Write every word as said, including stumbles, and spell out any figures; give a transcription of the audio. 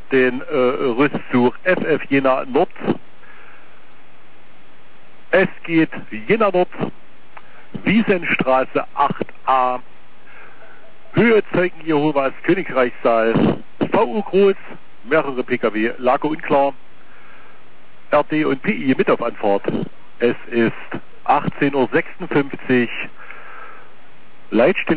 den äh, Rüstzug F F Jena Nord. Es geht Jena Nord, Wiesenstraße acht a, Höhe Zeugen Jehovas, Königreichssaal, V U groß, mehrere P K W, Lage unklar, R D und P I mit auf Anfahrt. Es ist achtzehn Uhr sechsundfünfzig, Leitstelle